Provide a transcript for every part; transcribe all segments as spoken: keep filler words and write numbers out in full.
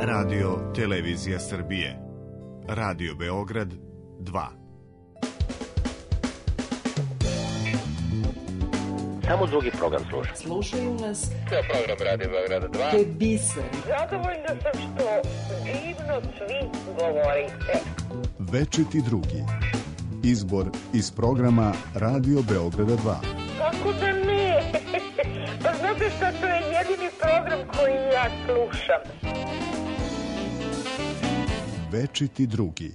Radio Televizija Srbije, Radio Beograd dva. Samo drugi program sluša. Slušaju nas. To je program Radio Beograda dva. To je biser. Zadovoljna sam što divno svi govorite. Večiti drugi. Izbor iz programa Radio Beograda dva. Kako da ne? Pa znate šta, to je jedini program koji ja slušam. Večiti drugi.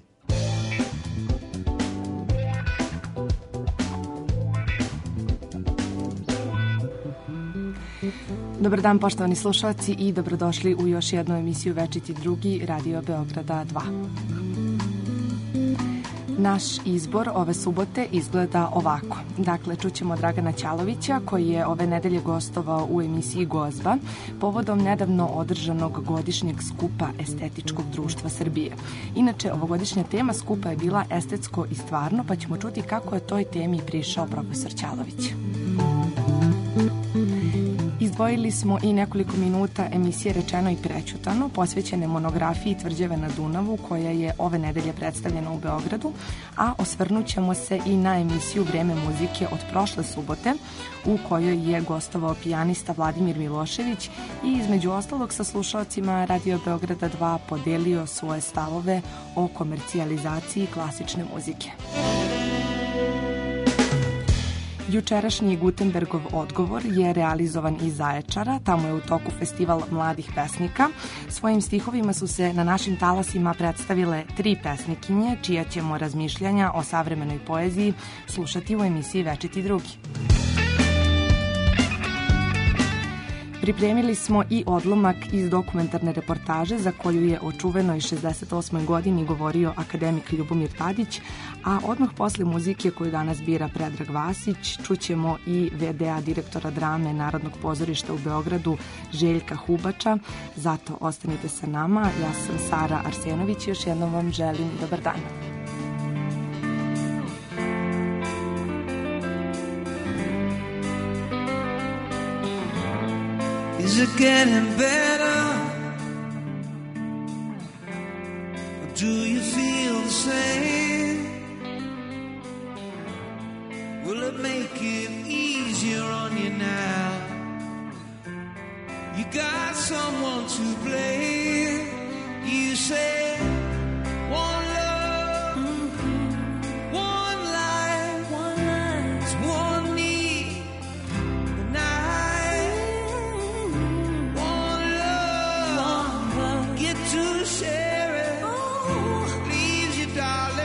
Dobar dan, poštovani slušalci, i dobrodošli u još jednu emisiju Večiti drugi Radio Beograda dva. Naš izbor ove subote izgleda ovako. Dakle, čućemo Dragana Ćalovića, koji je ove nedelje gostovao u emisiji Gozba povodom nedavno održanog godišnjeg skupa Estetičkog društva Srbije. Inače, ovogodišnja tema skupa je bila estetsko i stvarno, pa ćemo čuti kako je toj temi prišao profesor Ćalović. Izdvojili smo i nekoliko minuta emisije Rečeno i prećutano, posvećene monografiji Tvrđave na Dunavu, koja je ove nedelje predstavljena u Beogradu, a osvrnut ćemo se i na emisiju Vreme muzike od prošle subote, u kojoj je gostovao pijanista Vladimir Milošević i između ostalog sa slušalcima Radio Beograda dva podelio svoje stavove o komercijalizaciji klasične muzike. Jučerašnji Gutenbergov odgovor je realizovan iz Zaječara, tamo je u toku festival mladih pesnika. Svojim stihovima su se na našim talasima predstavile tri pesnikinje, čija ćemo razmišljanja o savremenoj poeziji slušati u emisiji Večiti drugi. Pripremili smo i odlomak iz dokumentarne reportaže za koju je o čuvenoj šezdeset osmoj godini govorio akademik Ljubomir Tadić, a odmah posle muzike koju danas bira Predrag Vasić čućemo i ve de a direktora drame Narodnog pozorišta u Beogradu Željka Hubača. Zato ostanite sa nama, ja sam Sara Arsenović i još jednom vam želim dobar dan. Is it getting better? Or do you feel the same? Will it make it easier on you now? You got someone to blame. You say one love, mm-hmm. one life, one life, it's one need, and I to share it, oh. Leaves you, darling.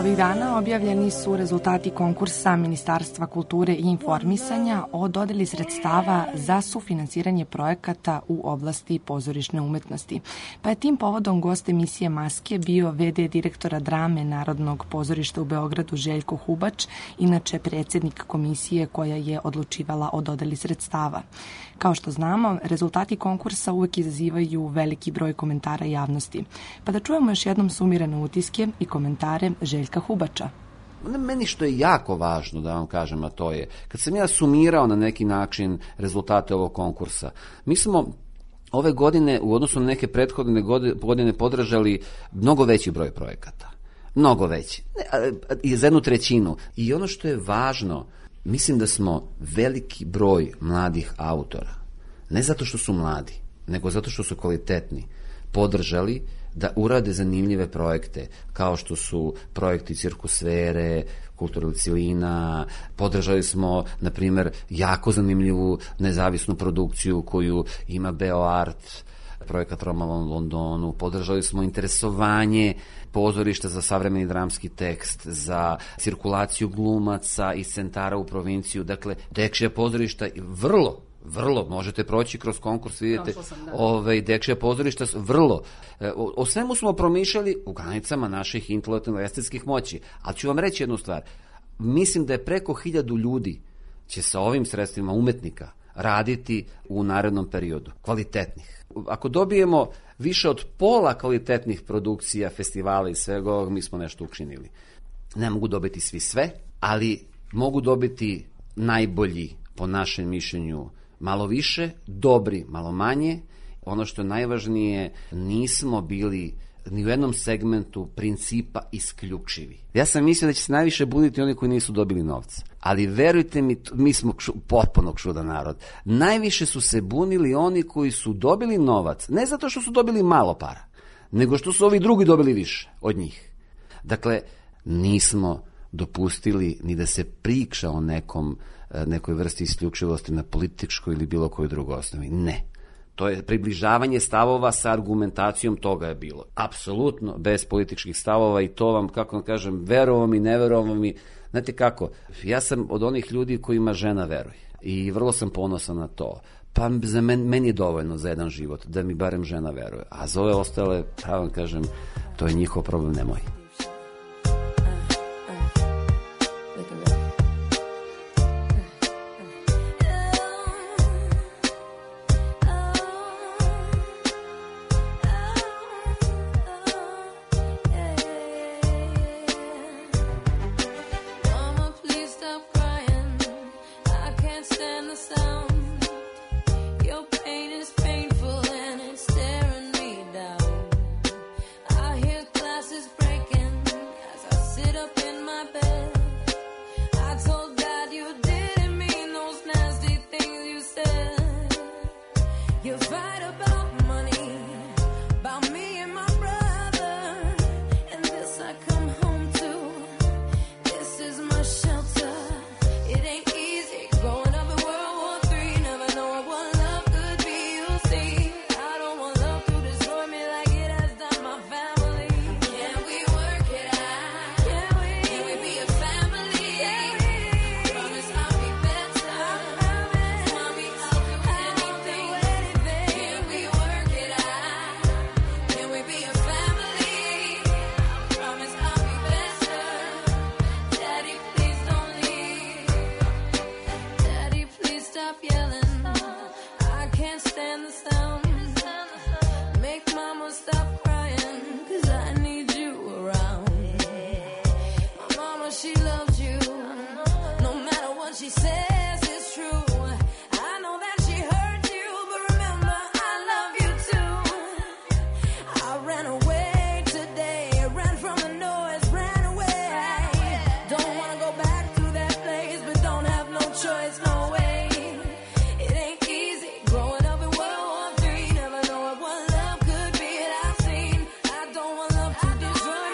Ovih dana objavljeni su rezultati konkursa Ministarstva kulture i informisanja o dodeli sredstava za sufinansiranje projekata u oblasti pozorišne umetnosti. Pa je tim povodom gost emisije Maske bio ve de direktora drame Narodnog pozorišta u Beogradu Željko Hubač, inače predsjednik komisije koja je odlučivala o dodeli sredstava. Kao što znamo, rezultati konkursa uvek izazivaju veliki broj komentara javnosti. Pa da čujemo još jednom sumirane utiske i komentare Željka Hubača. Meni što je jako važno da vam kažem, a to je, kad sam ja sumirao na neki način rezultate ovog konkursa, mi smo ove godine u odnosu na neke prethodne godine podržali mnogo veći broj projekata. Mnogo veći. I za jednu trećinu. I ono što je važno, mislim da smo veliki broj mladih autora, ne zato što su mladi, nego zato što su kvalitetni, podržali da urade zanimljive projekte, kao što su projekti Cirkusfere, Kulturna celina. Podržali smo, na primjer, jako zanimljivu nezavisnu produkciju koju ima BeoArt, projekat Roma u Londonu. Podržali smo interesovanje pozorišta za savremeni dramski tekst, za cirkulaciju glumaca iz centara u provinciju. Dakle, Dekšija pozorišta vrlo Vrlo, možete proći kroz konkurs, vidite, ovaj, Dekšija pozorišta, vrlo. O, o svemu smo promišljali u granicama naših intelektualno-estetskih moći. Ali ću vam reći jednu stvar. Mislim da je preko hiljadu ljudi će sa ovim sredstvima umetnika raditi u narednom periodu. Kvalitetnih. Ako dobijemo više od pola kvalitetnih produkcija, festivala i svega ovog, mi smo nešto učinili. Ne mogu dobiti svi sve, ali mogu dobiti najbolji, po našem mišljenju, malo više, dobri malo manje. Ono što je najvažnije, nismo bili ni u jednom segmentu principa isključivi. Ja sam mislio da će se najviše buditi oni koji nisu dobili novca. Ali verujte mi, mi smo kšu, potpuno čudan narod. Najviše su se bunili oni koji su dobili novac, ne zato što su dobili malo para, nego što su ovi drugi dobili više od njih. Dakle, nismo dopustili ni da se priča o nekom, nekoj vrsti isključivosti na političkoj ili bilo kojoj drugoj osnovi. Ne. To je približavanje stavova sa argumentacijom, toga je bilo. Apsolutno bez političkih stavova i to vam, kako vam kažem, verovo mi, ne verovo mi. Znate kako, ja sam od onih ljudi kojima žena veruje i vrlo sam ponosan na to. Pa za men, meni je dovoljno za jedan život da mi barem žena veruje. A za ove ostale, pravo vam kažem, to je njihov problem, ne moj.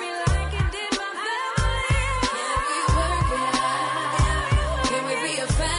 Can we be a family?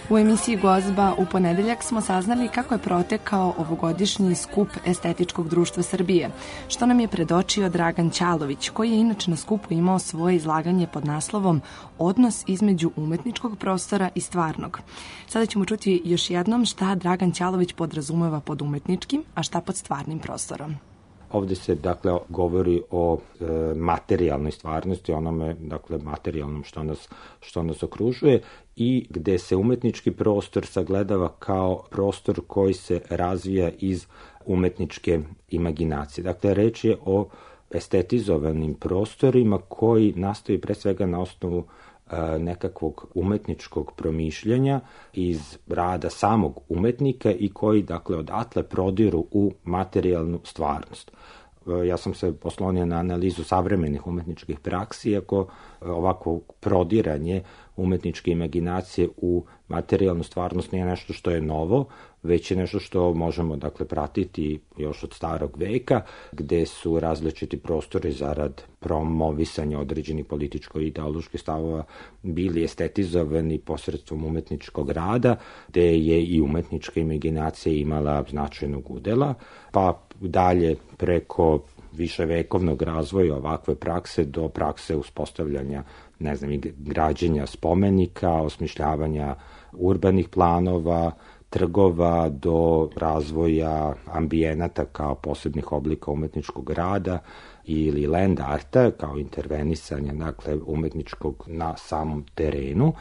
U emisiji Gozba u ponedeljak smo saznali kako je protekao ovogodišnji skup Estetičkog društva Srbije, što nam je predočio Dragan Ćalović, koji je inače na skupu imao svoje izlaganje pod naslovom Odnos između umetničkog prostora i stvarnog. Sada ćemo čuti još jednom šta Dragan Ćalović podrazumeva pod umetničkim, a šta pod stvarnim prostorom. Ovde se, dakle, govori o e, materijalnoj stvarnosti, onome, dakle, materijalnom što nas, što nas okružuje i gde se umetnički prostor sagledava kao prostor koji se razvija iz umetničke imaginacije. Dakle, reč je o estetizovanim prostorima koji nastaju pre svega na osnovu nekakvog umetničkog promišljanja iz rada samog umetnika i koji, dakle, odatle prodiru u materijalnu stvarnost. Ja sam se oslonio na analizu savremenih umetničkih praksi, iako ovako prodiranje umetničke imaginacije u materijalnu stvarnost nije nešto što je novo, već je nešto što možemo, dakle, pratiti još od starog veka, gde su različiti prostori zarad promovisanja određenih političko-ideoloških stavova bili estetizovani posredstvom umetničkog rada, gde je i umetnička imaginacija imala značajnog udela, pa dalje preko viševekovnog razvoja ovakve prakse do prakse uspostavljanja, ne znam, građenja spomenika, osmišljavanja urbanih planova, trgova, do razvoja ambijenata kao posebnih oblika umetničkog rada ili land arta kao intervenisanja, dakle, umetničkog na samom terenu.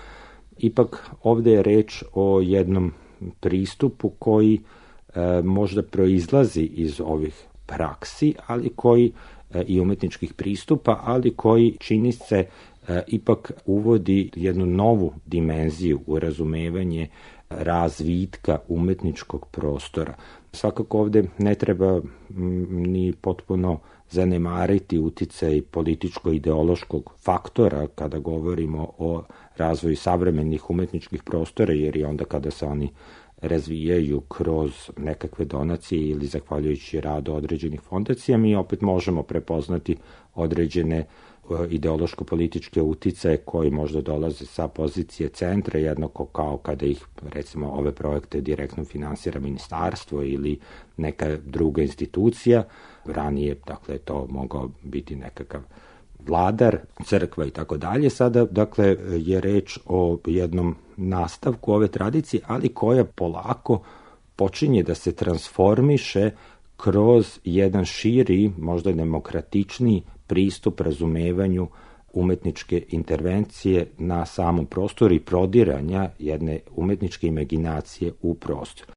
Ipak ovde je reč o jednom pristupu koji e, možda proizlazi iz ovih praksi, ali koji e, i umetničkih pristupa, ali koji, čini se, e, ipak uvodi jednu novu dimenziju u razumevanje razvitka umetničkog prostora. Svakako ovde ne treba ni potpuno zanemariti uticaj političko-ideološkog faktora kada govorimo o razvoju savremenih umetničkih prostora, jer i onda kada se oni razvijaju kroz nekakve donacije ili zahvaljujući radu određenih fondacija, mi opet možemo prepoznati određene ideološko-političke uticaje koji možda dolaze sa pozicije centra, jednako kao kada ih, recimo, ove projekte direktno finansira ministarstvo ili neka druga institucija. Ranije, dakle, to mogao biti nekakav vladar, crkva i tako dalje. Sada, dakle, je reč o jednom nastavku ove tradicije, ali koja polako počinje da se transformiše kroz jedan širi, možda demokratičniji pristup razumevanju umetničke intervencije na samom prostoru i prodiranja jedne umetničke imaginacije u prostor.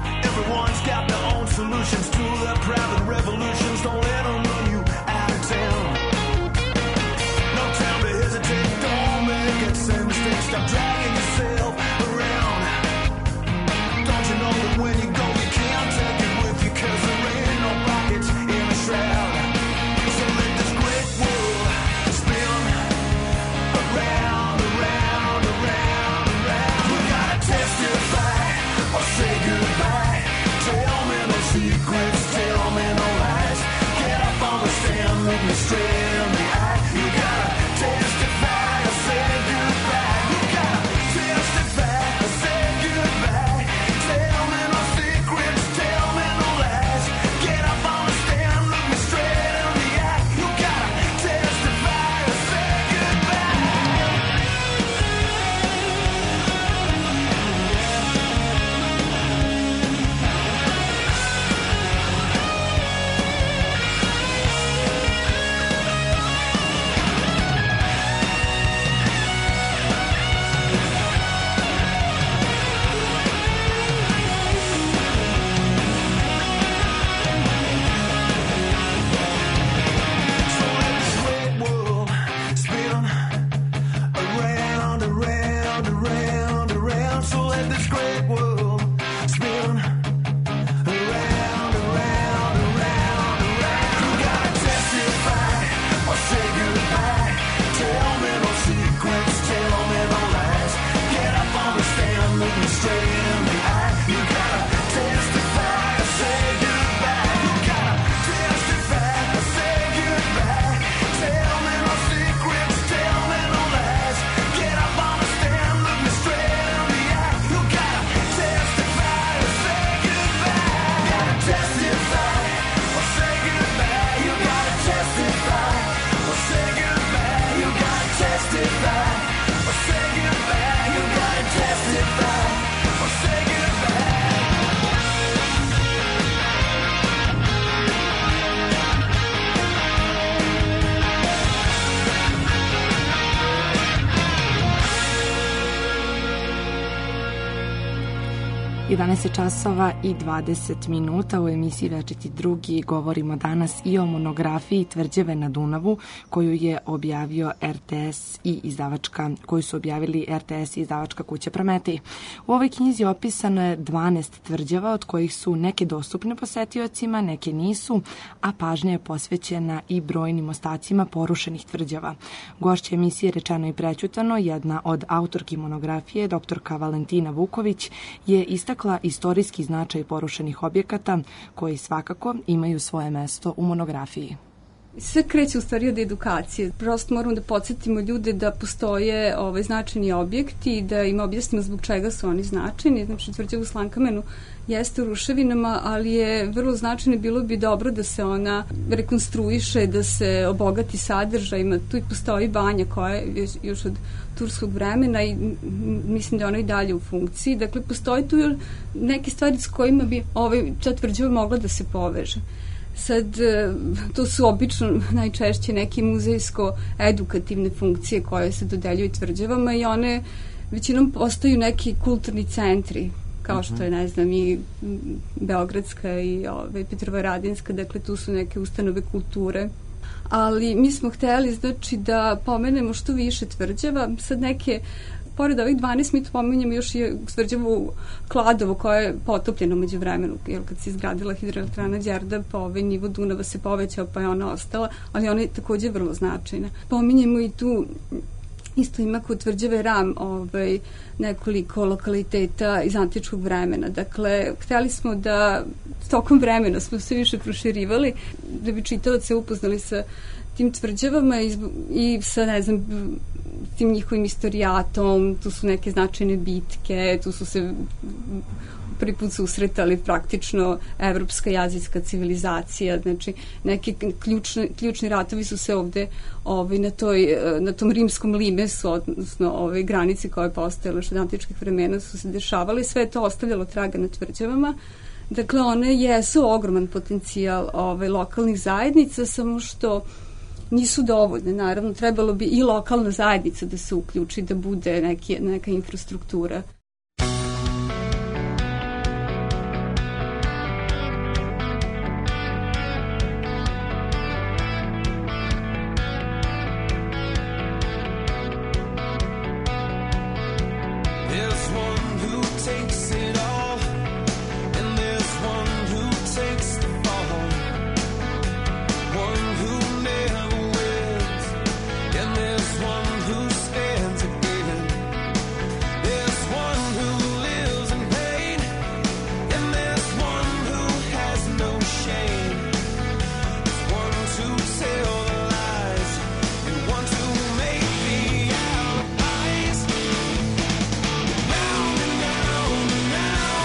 Everyone's got their own solutions to their private revolutions. Don't let them run you out of town. jedanaest časova i dvadeset minuta u emisiji Večiti drugi govorimo danas i o monografiji Tvrđave na Dunavu koju je objavio R T S i izdavačka, koju su objavili R T S i izdavačka kuća Prometej. U ovoj knjizi opisano je dvanaest tvrđava od kojih su neke dostupne posetiocima, neke nisu, a pažnja je posvećena i brojnim ostacima porušenih tvrđava. Gošća emisije Rečeno i prećutano, jedna od autorki monografije, doktorka Valentina Vuković, je istakla istorijski značaj porušenih objekata koji svakako imaju svoje mesto u monografiji. Sve kreće u stvari od edukacije. Prosto moramo da podsjetimo ljude da postoje ovaj, značajni objekti i da im objasnimo zbog čega su oni značajni. Znači, tvrđava u Slankamenu jeste u ruševinama, ali je vrlo značajno, bilo bi dobro da se ona rekonstruiše, da se obogati sadržajima. Tu i postoji banja koja je još od turskog vremena i mislim da je ona i dalje u funkciji. Dakle, postoji tu neke stvari s kojima bi ovaj, ta tvrđava mogla da se poveže. Sad, to su obično najčešće neke muzejsko-edukativne funkcije koje se dodeljuju tvrđavama i one većinom postaju neki kulturni centri, kao što je, ne znam, i Beogradska i ove, Petrovaradinska, dakle tu su neke ustanove kulture. Ali mi smo hteli, znači, da pomenemo što više tvrđava, sad neke pored ovih dvanaest mi pomenjamo još i tvrđavu Kladovo koja je potopljena umeđu vremenu, jer kad se izgradila hidroelektrana Đerdap, pa ovaj nivo Dunava se povećao pa je ona ostala, ali ona je takođe vrlo značajna. Pominjemo i tu isto ima kod tvrđave Ram ovaj, nekoliko lokaliteta iz antičkog vremena. Dakle, hteli smo da tokom vremena smo se više proširivali, da bi čitavac upoznali sa tim tvrđavama i, i sa, ne znam, tim njihovim istorijatom, tu su neke značajne bitke, tu su se prvi put susretali praktično evropska i azijska civilizacija, znači neki ključni, ključni ratovi su se ovde ovaj, na, toj, na tom rimskom limesu, odnosno ovaj, granici koja je postojala još od antičkih vremena su se dešavali, sve je to ostavljalo traga na tvrđavama. Dakle, one jesu ogroman potencijal ovaj, lokalnih zajednica, samo što nisu dovoljne. Naravno, trebalo bi i lokalna zajednica da se uključi, da bude neki, neka infrastruktura. Now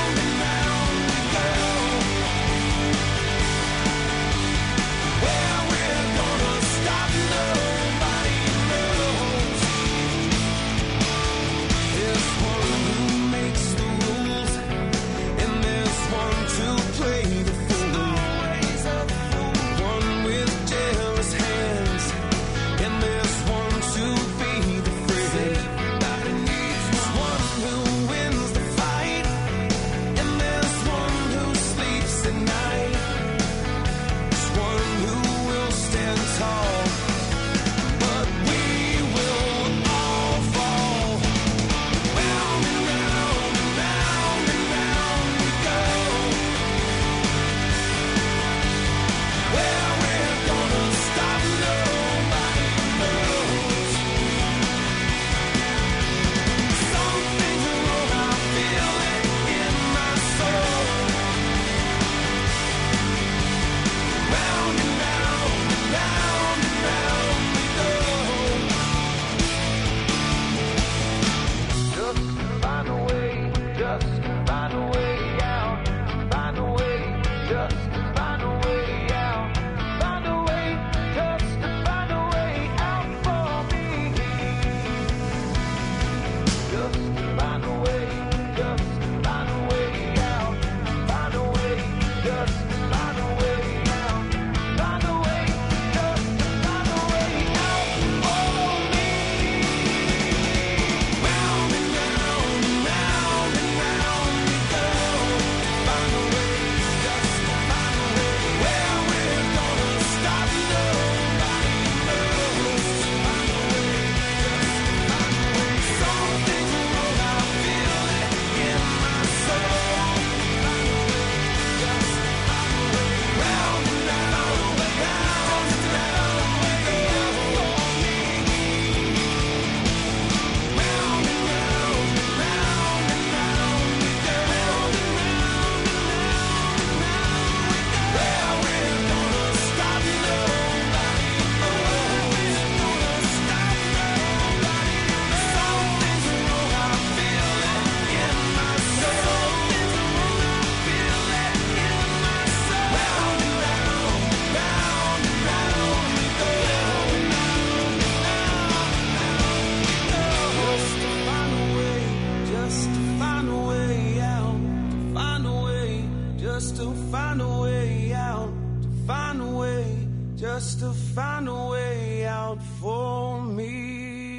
must have found a way out for me.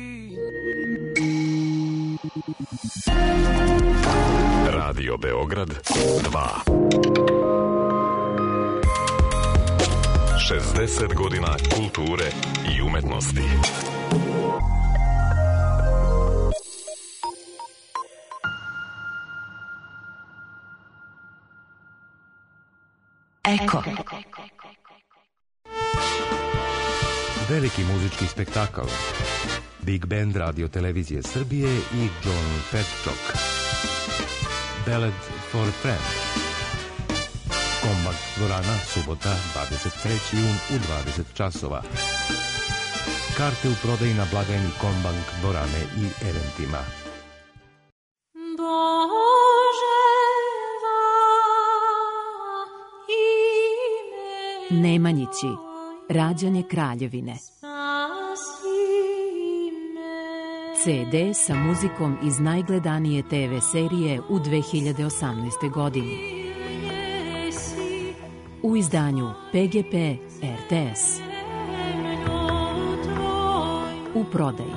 Radio Beograd dva. šezdeset godina kulture i umetnosti. Eko. Veliki muzički spektakl. Big Band Radio Televizije Srbije i John Petchok. Ballad for a Friend. Kombak dvorana, subota, dvadeset treći jun u dvadeset časova. Karte u prodaji na blagajni Kombank dvorane i eventima. Nemanjići, rađanje kraljevine. ce de sa muzikom iz najgledanije te ve serije u dve hiljade osamnaestoj. godini. U izdanju pe ge pe er te es. U prodaji.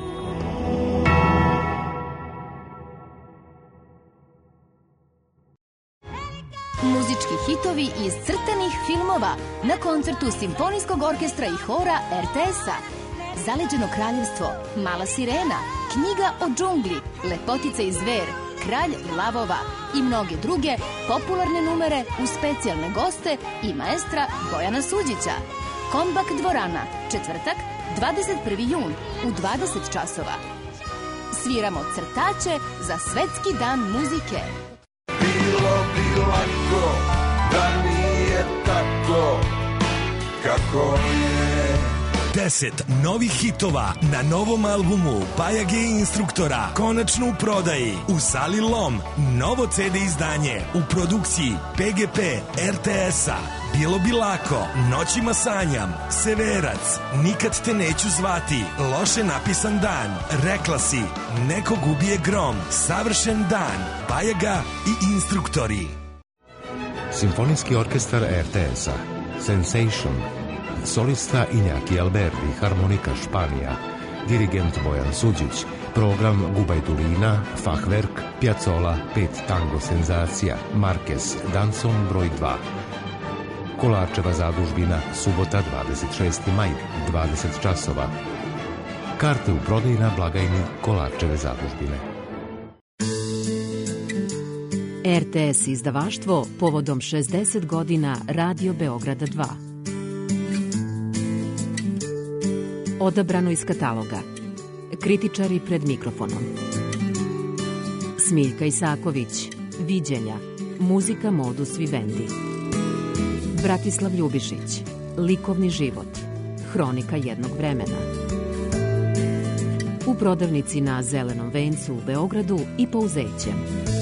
Muzički hitovi iz crtanih filmova na koncertu Simfonijskog orkestra i hora er te es-a. Zaleđeno kraljevstvo, Mala sirena, Knjiga o džungli, Lepotica i zver, Kralj lavova i mnoge druge popularne numere uz specijalne goste i maestra Bojana Suđića. Kombak dvorana, četvrtak, dvadeset prvi jun u dvadeset časova. Sviramo crtače za Svetski dan muzike. Bilo bi lako da nije tako kako je. Deset novih hitova na novom albumu Pajage instruktora konačno u prodaji u sali Lom. Novo ce de izdanje u produkciji pe ge pe er te es-a. Bilo bi lako, Noćima sanjam, Severac, Nikad te neću zvati, Loše napisan dan, Rekla si, Nekog ubije grom, Savršen dan, Pajaga i instruktori. Simfonijski orkestar er te es-a. Sensation. Solista Injaki Alberdi, harmonika Španija, dirigent Bojan Suđić, program Gubajdulina, Fachwerk, Piazzolla, pet tango senzacija, Marquez, Danson broj dva. Kolarčeva zadužbina, subota dvadeset šesti maj, dvadeset časova. Karte u prodaji na blagajni Kolarčeve zadužbine. er te es izdavaštvo povodom šezdeset godina Radio Beograda dva. Odabrano iz kataloga. Kritičari pred mikrofonom. Smiljka Isaković. Viđenja. Muzika Modus Vivendi. Bratislav Ljubišić. Likovni život. Hronika jednog vremena. U prodavnici na Zelenom vencu u Beogradu i Pouzećem.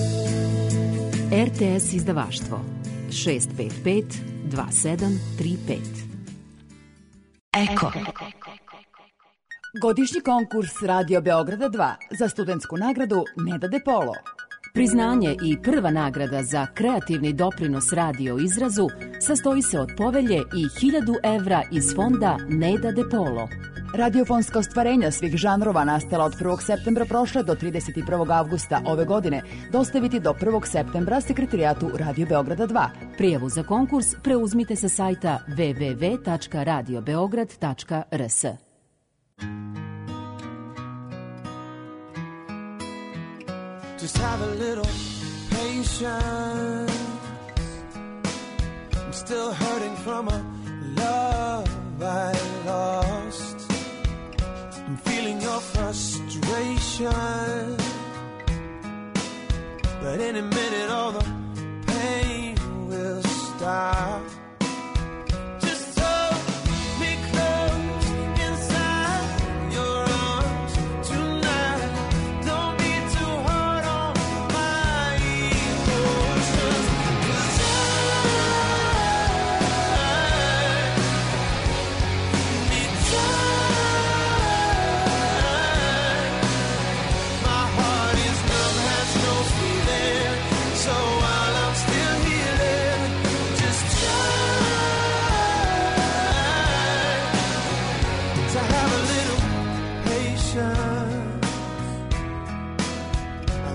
er te es izdavaštvo. šest pet pet dva sedam tri pet. Eko. Godišnji konkurs Radio Beograda dva za studentsku nagradu Neda De Polo. Priznanje i prva nagrada za kreativni doprinos radio izrazu sastoji se od povelje i hiljadu evra iz fonda Neda De Polo. Radiofonska ostvarenja svih žanrova nastala od prvog septembra prošle do trideset prvog avgusta ove godine dostaviti do prvog septembra sekretarijatu Radio Beograda dva. Prijavu za konkurs preuzmite sa sajta w w w tačka radio beograd tačka r s. Just have a little patience. I'm still hurting from a love I lost. I'm feeling your frustration, but in a minute all the pain will stop. Just hold me close inside your arms tonight. Don't be too hard on my emotions, 'cause I need time. My heart is numb, has no feeling, so while I'm still healing, just try.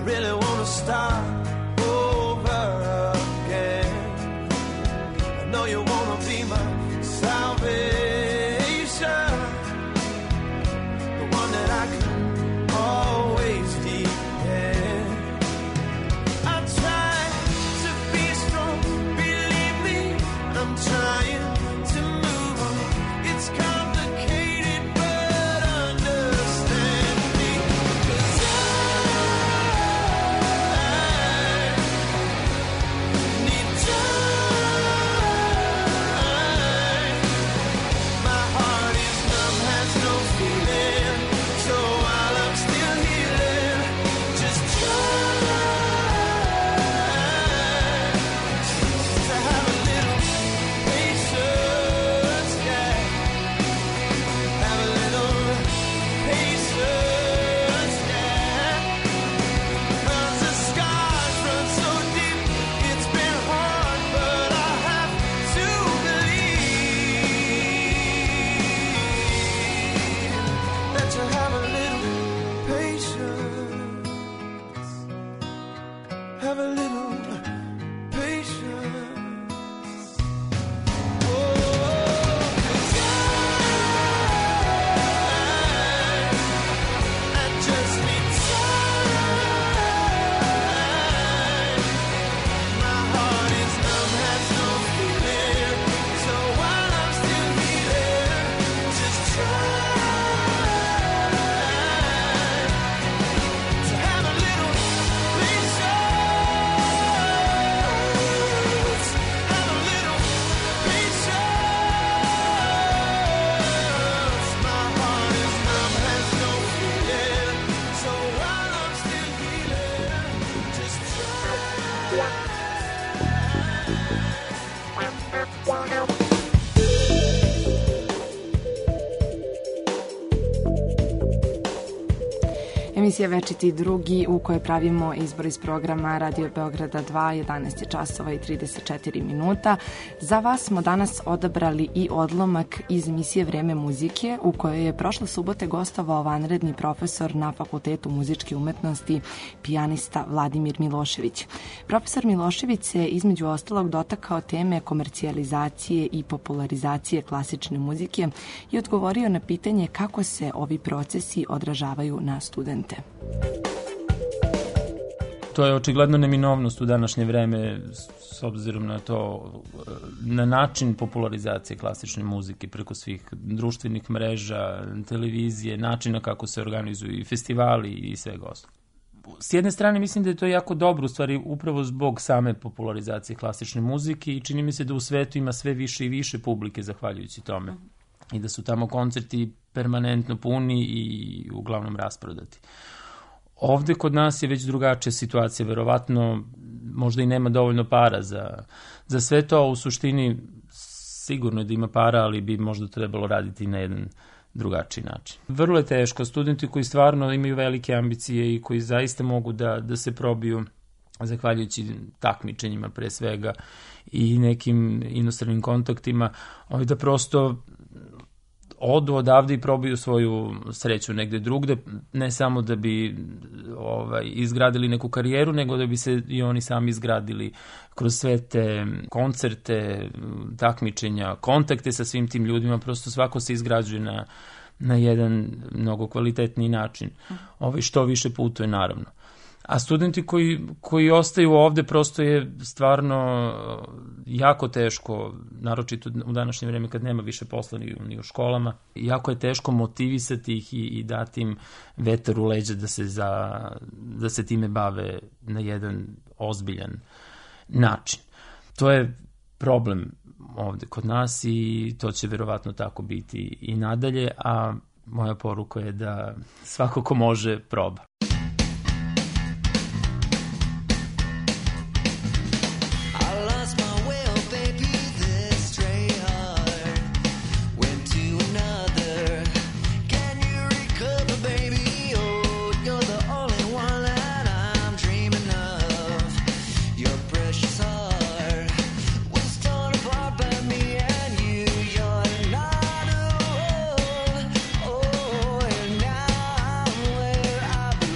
really wanna start over again. I know you wanna be my salvation, the one that I can always depend. I try to be strong, believe me, I'm trying to move on. It's complicated, but understand me, 'cause I need time. My heart is numb, has no feeling, so while I'm still healing, just try to have a little patience, yeah. Have a little patience, yeah. 'Cause the scars run so deep, it's been hard, but I have to believe that you have a little patience. Have a little patience. Oh, 'cause I, I just need time. My heart is numb, has no feeling, so while I'm still healing, just try to have a little patience. Have a little patience. My heart is numb, has no feeling, so while I'm still healing, just Emisija Večiti drugi u kojoj pravimo izbor iz programa Radio Beograda dva, jedanaest je časova i trideset četiri minuta. Za vas smo danas odabrali i odlomak iz emisije Vreme muzike u kojoj je prošle subote gostovao vanredni profesor na Fakultetu muzičke umetnosti, pijanista Vladimir Milošević. Profesor Milošević se između ostalog dotakao teme komercijalizacije i popularizacije klasične muzike i odgovorio na pitanje kako se ovi procesi odražavaju na studente. To je očigledno neminovnost u današnje vreme s obzirom na to, na način popularizacije klasične muzike preko svih društvenih mreža, televizije, načina kako se organizuju i festivali i svega ostalog. S jedne strane mislim da je to jako dobro, u stvari upravo zbog same popularizacije klasične muzike i čini mi se da u svetu ima sve više i više publike zahvaljujući tome i da su tamo koncerti permanentno puni i uglavnom rasprodati. Ovde kod nas je već drugačija situacija, verovatno možda i nema dovoljno para za, za sve to, a u suštini sigurno je da ima para, ali bi možda trebalo raditi na jedan drugačiji način. Vrlo je teško, studenti koji stvarno imaju velike ambicije i koji zaista mogu da, da se probiju zahvaljujući takmičenjima pre svega i nekim inostranim kontaktima, da prosto odu odavde i probaju svoju sreću negde drugde, ne samo da bi ovaj, izgradili neku karijeru, nego da bi se i oni sami izgradili kroz sve te koncerte, takmičenja, kontakte sa svim tim ljudima, prosto svako se izgrađuje na, na jedan mnogo kvalitetniji način. Ovaj, što više putuje, naravno. A studenti koji, koji ostaju ovde, prosto je stvarno jako teško, naročito u današnje vreme kad nema više posla ni, ni u školama, jako je teško motivisati ih i, i dati im vetar u leđa da se, za, da se time bave na jedan ozbiljan način. To je problem ovde kod nas i to će verovatno tako biti i nadalje, a moja poruka je da svako ko može proba. Oh, and now I'm where I belong.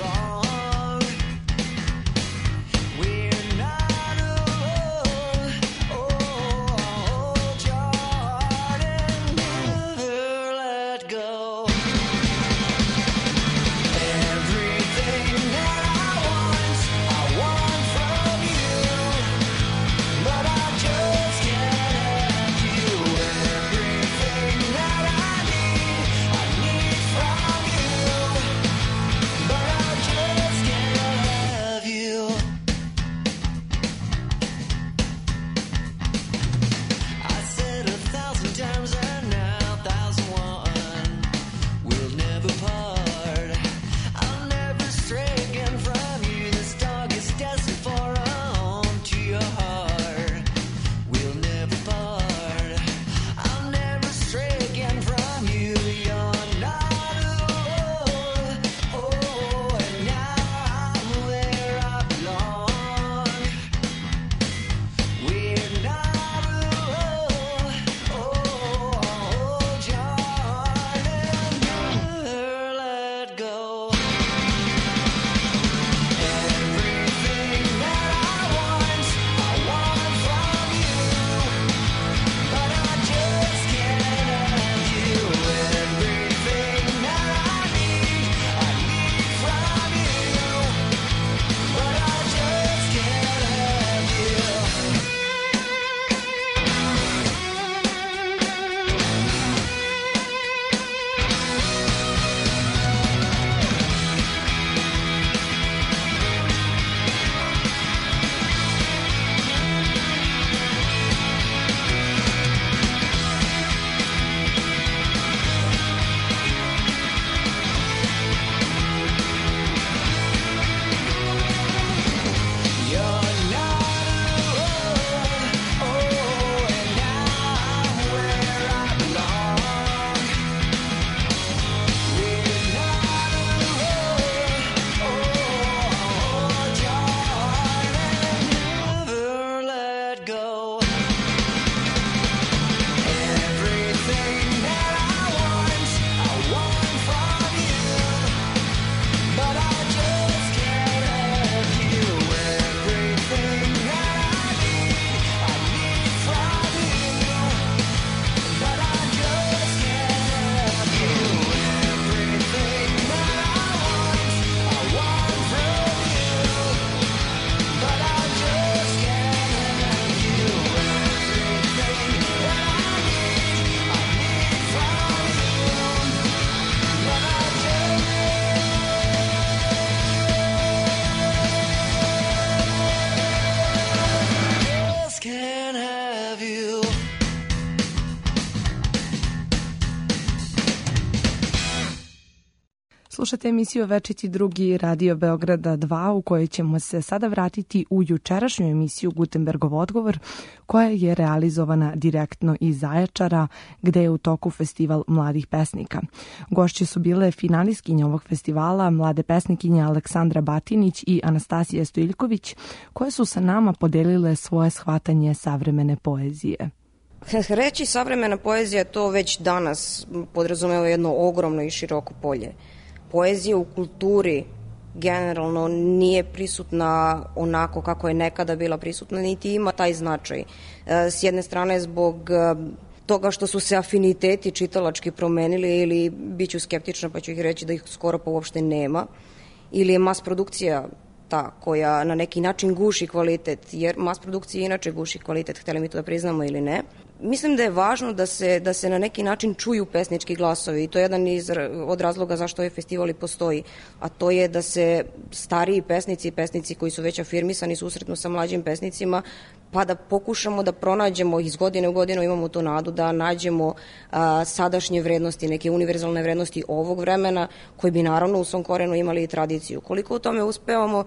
Slušate emisiju Večiti drugi Radio Beograda dva u kojoj ćemo se sada vratiti u jučerašnju emisiju Gutenbergov odgovor koja je realizovana direktno iz Zaječara gde je u toku festival mladih pesnika. Gošće su bile finalistkinje ovog festivala, mlade pesnikinje Aleksandra Batinić i Anastasija Stojiljković koje su sa nama podelile svoje shvatanje savremene poezije. Reći savremena poezija to već danas podrazumeva jedno ogromno i široko polje. Poezija u kulturi generalno nije prisutna onako kako je nekada bila prisutna, niti ima taj značaj. S jedne strane zbog toga što su se afiniteti čitalački promenili ili bit ću skeptična pa ću ih reći da ih skoro pa uopšte nema, ili je mas produkcija ta koja na neki način guši kvalitet, jer mas produkcija inače guši kvalitet, hteli mi to da priznamo ili ne. Mislim da je važno da se, da se na neki način čuju pesnički glasovi i to je jedan iz, od razloga zašto ovaj festival i postoji, a to je da se stariji pesnici i pesnici koji su već afirmisani susretnu sa mlađim pesnicima, pa da pokušamo da pronađemo iz godine u godinu, imamo tu nadu da nađemo a, sadašnje vrednosti, neke univerzalne vrednosti ovog vremena koji bi naravno u svom korenu imali i tradiciju. Koliko u tome uspevamo,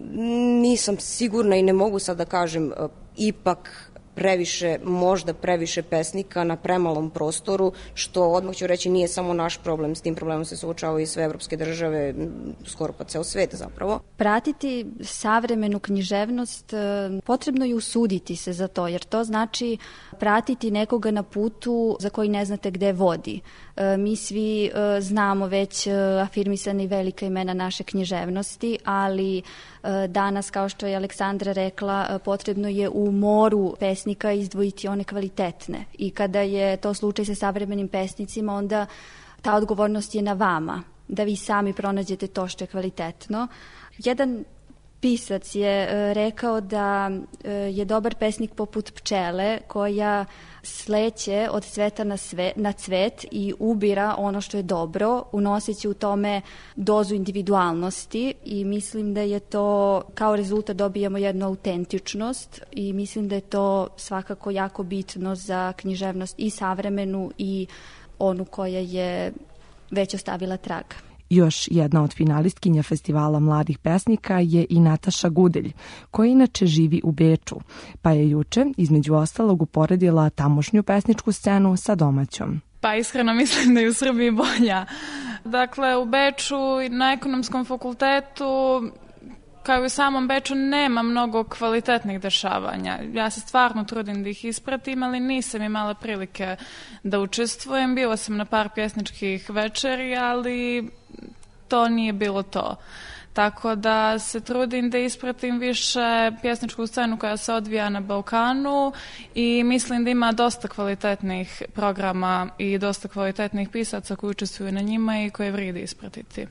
nisam sigurna i ne mogu sad da kažem, a, ipak previše, možda previše pesnika na premalom prostoru, što odmah ću reći nije samo naš problem, s tim problemom se suočavaju i sve evropske države, skoro pa ceo svet zapravo. Pratiti savremenu književnost, potrebno je usuditi se za to, jer to znači pratiti nekoga na putu za koji ne znate gde vodi. Mi svi znamo već afirmisane velika imena naše književnosti, ali danas, kao što je Aleksandra rekla, potrebno je u moru pesnika izdvojiti one kvalitetne. I kada je to slučaj sa savremenim pesnicima, onda ta odgovornost je na vama, da vi sami pronađete to što je kvalitetno. Jedan pisac je rekao da je dobar pesnik poput pčele koja sleće od cveta na, sve, na cvet i ubira ono što je dobro, unoseći u tome dozu individualnosti i mislim da je to, kao rezultat dobijamo jednu autentičnost i mislim da je to svakako jako bitno za književnost i savremenu i onu koja je već ostavila trag. Još jedna od finalistkinja festivala mladih pesnika je i Nataša Gudelj, koja inače živi u Beču, pa je juče, između ostalog, uporedila tamošnju pesničku scenu sa domaćom. Pa iskreno mislim da je u Srbiji bolja. Dakle, u Beču na ekonomskom fakultetu, kao i u samom Beču, nema mnogo kvalitetnih dešavanja. Ja se stvarno trudim da ih ispratim, ali nisam imala prilike da učestvujem. Bila sam na par pjesničkih večeri, ali to nije bilo to. Tako da se trudim da ispratim više pjesničku scenu koja se odvija na Balkanu i mislim da ima dosta kvalitetnih programa i dosta kvalitetnih pisaca koji učestvuju na njima i koje vridi ispratiti.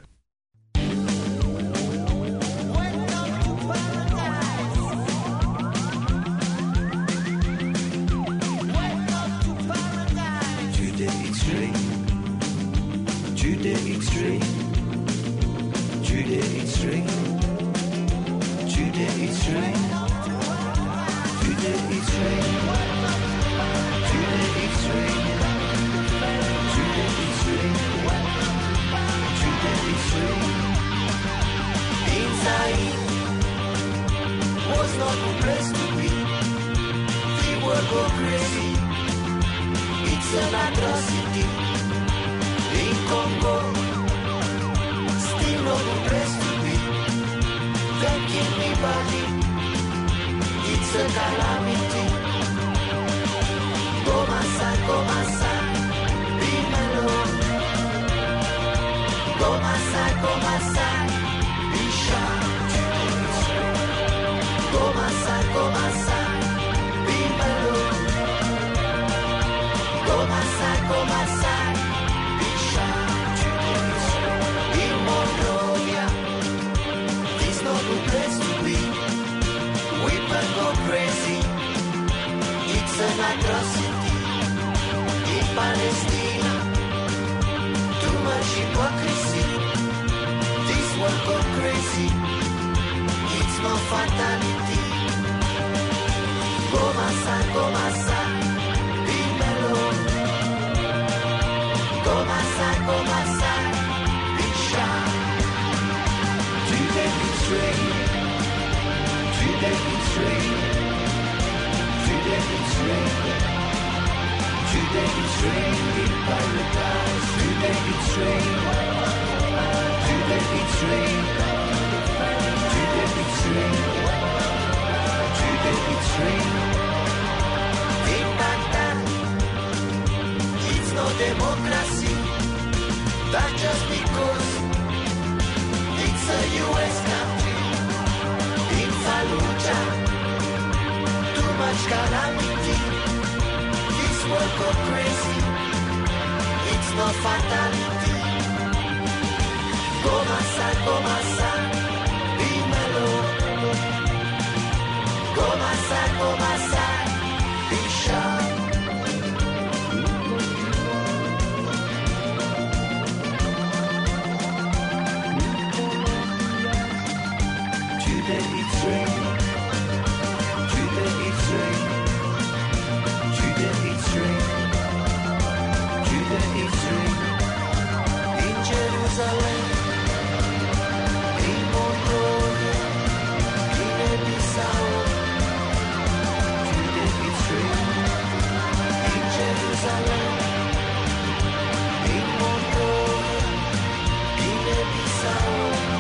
Jude X-ray, Jude X-ray, Jude X-ray, Jude X-ray, Jude X-ray, Jude X-ray, Jude X-ray. Inside was not a place to be. People go crazy. It's an atrocity. In Congo, still not a place to be. Thank anybody, it's a calamity. Go Masai, go Masai, leave me alone. Go Masai, go Masai, be shy. Go Masai, go Masai, leave me alone. Go Masai, go Masai. It's an atrocity in Palestina. Too much hypocrisy. This world go crazy. It's no fatality. Go Masai, go Masai, leave me alone. Go Masai, go Masai, be shy. train. Two-decade train. Two-decade train. Two-decade train. In paradise. Two-decade train. Two-decade train. Two-decade train. Two-decade train. In Baghdad, it's no democracy. That's just because it's a U S country. In Fallujah, too much calamity. This world go crazy. It's no fatality. Go Massa, go Massa, be mellow. Go Massa, go Massa, be sharp. Two-decade train. Two-decade train. Two-decade train. Two-decade train. In Jerusalem. In Mongolia. Guinea-Bissau. Two-decade train. In Jerusalem. In Mongolia. Guinea-Bissau.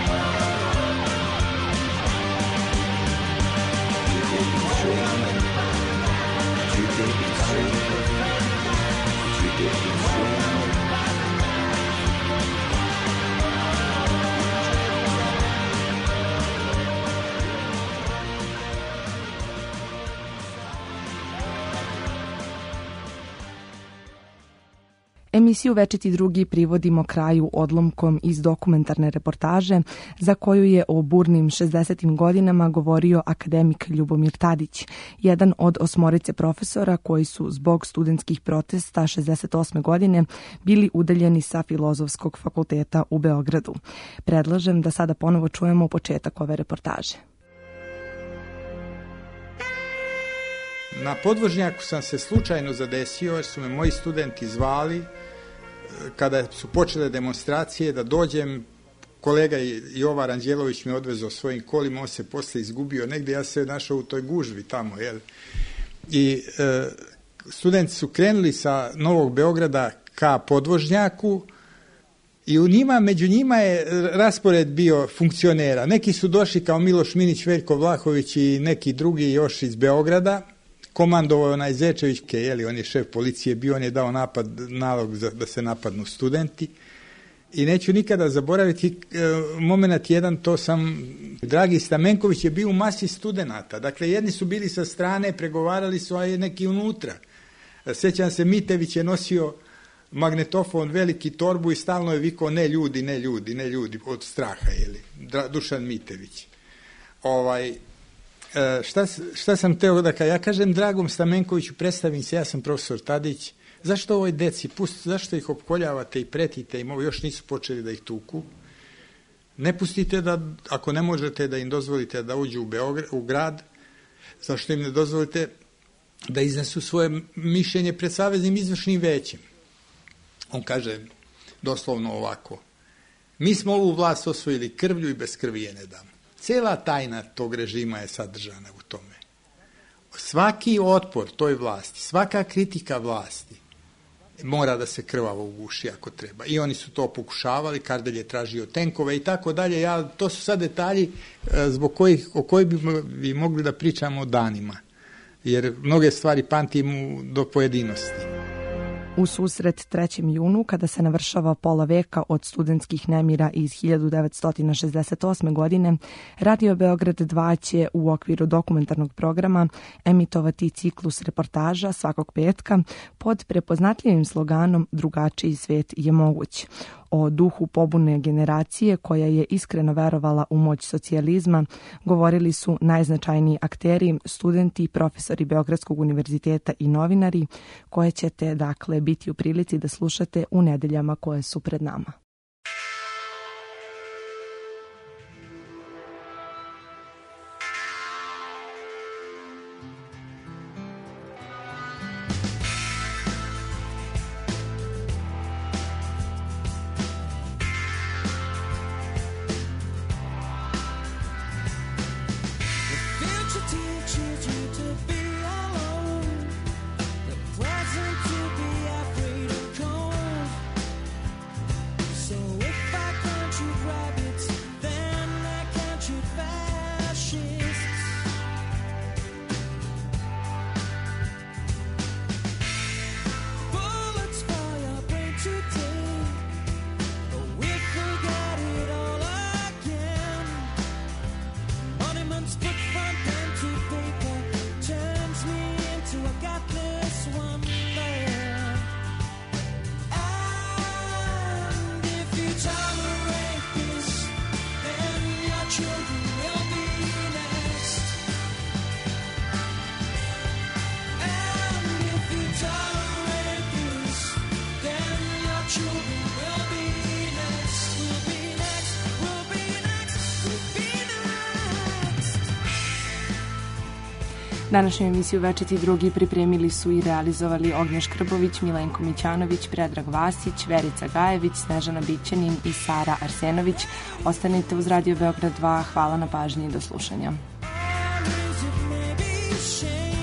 Emisiju Večiti drugi privodimo kraju odlomkom iz dokumentarne reportaže za koju je o burnim šezdesetim godinama govorio akademik Ljubomir Tadić, jedan od osmorice profesora koji su zbog studentskih protesta šezdeset osme godine bili udaljeni sa Filozofskog fakulteta u Beogradu. Predlažem da sada ponovo čujemo početak ove reportaže. Na podvožnjaku sam se slučajno zadesio jer su me moji studenti zvali kada su počele demonstracije da dođem. Kolega Jovan Anđelović me odvezao svojim kolima, on se posle izgubio negde, ja se našao u toj gužvi tamo, jel? I e, studenti su krenuli sa Novog Beograda ka podvožnjaku i u njima, među njima je raspored bio funkcionera. Neki su došli kao Miloš Minić, Veljko Vlahović i neki drugi još iz Beograda. Komandovao je onaj Zečević, jeli, on je šef policije bio, on je dao napad, nalog za, da se napadnu studenti. I neću nikada zaboraviti e, moment jedan, to sam, Dragi Stamenković je bio u masi studenata. Dakle, jedni su bili sa strane, pregovarali su, a neki unutra. Sećam se, Mitević je nosio magnetofon, veliki torbu i stalno je vikao ne ljudi, ne ljudi, ne ljudi, od straha, jeli, Dušan Mitević. Ovaj... Šta, šta sam teo da kažem? Ja kažem Dragom Stamenkoviću, predstavim se, ja sam profesor Tadić, zašto ovoj deci, pustite, zašto ih opkoljavate i pretite im, ovo još nisu počeli da ih tuku, ne pustite da, ako ne možete da im dozvolite da uđu u, Beograd, u grad, zašto im ne dozvolite da iznesu svoje mišljenje pred Saveznim izvršnim većem. On kaže doslovno ovako, mi smo ovu vlast osvojili krvlju i bez krvi je ne damo. Cela tajna tog režima je sadržana u tome. Svaki otpor toj vlasti, svaka kritika vlasti mora da se krvavo uguši ako treba. I oni su to pokušavali, Kardelj je tražio tenkove i tako dalje. Ja, to su sad detalji zbog kojih, o kojih bi, bi mogli da pričamo danima. Jer mnoge stvari pamtimo do pojedinosti. U susret trećem junu, kada se navršava pola veka od studentskih nemira iz hiljadu devetsto šezdeset osme. godine, Radio Beograd dva će u okviru dokumentarnog programa emitovati ciklus reportaža svakog petka pod prepoznatljivim sloganom Drugačiji svet je moguć. O duhu pobune generacije koja je iskreno verovala u moć socijalizma govorili su najznačajniji akteri, studenti i profesori Beogradskog univerziteta i novinari, koje ćete dakle biti u prilici da slušate u nedeljama koje su pred nama. Današnju emisiju Večiti drugi pripremili su i realizovali Ognjen Škrbović, Milenko Mićanović, Predrag Vasić, Verica Gajević, Snežana Bićanin i Sara Arsenović. Ostanite uz Radio Beograd dva. Hvala na pažnji i do slušanja. Shame